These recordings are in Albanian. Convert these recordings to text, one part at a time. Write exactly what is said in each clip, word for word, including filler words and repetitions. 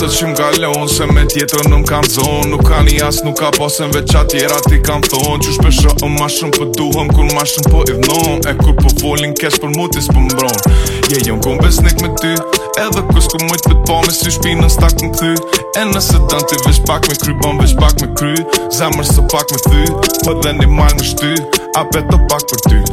Natët që m'galon se me tjetër në m'kam zonë. Nuk ka një as nuk ka posen veç atjera ti kam thonë. Qysh pesha o ma shumë për duhem kur ma shumë po i dhnon. E kur po folin kesh për mu tis po mbron. Je jom kom besnik me ty, edhe kus ku mujt pët po me sy shpinën stak më kthy. E nëse dën ti vesh pak me kry, bon vesh pak me kry. Zemër së pak me thy, po dhe një mal me shty. A beto pak për ty.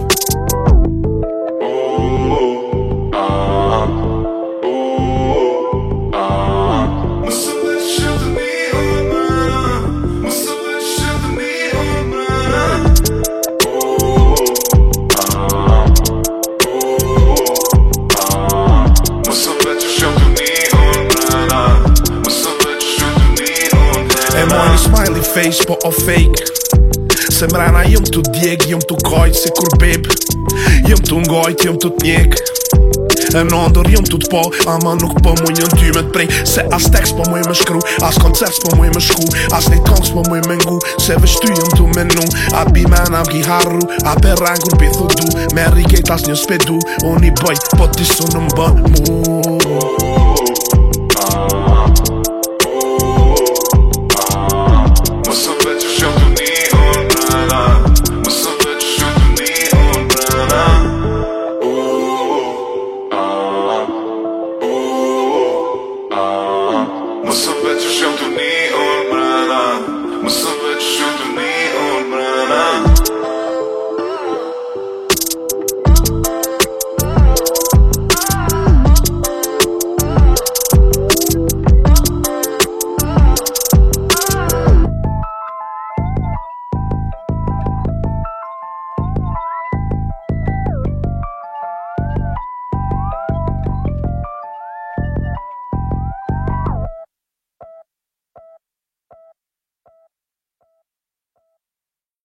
E moj një smiley face po o fake. Se mrena jëm t'u djeg, jëm t'u kajt si kur bib. Jëm t'u ngajt, jëm t'u t'njek. E në ndër jëm t'u t'po, ama nuk po muj njën ty me t'prej. Se as tekst po muj me shkru, as koncert po muj me shku. As një kongs po muj me ngu, se veç ty jëm t'u menu. A bimen am ki harru, a per rangur pi thudu. Me riket as një spedu, unë i bëj, po ti su në mbë mu.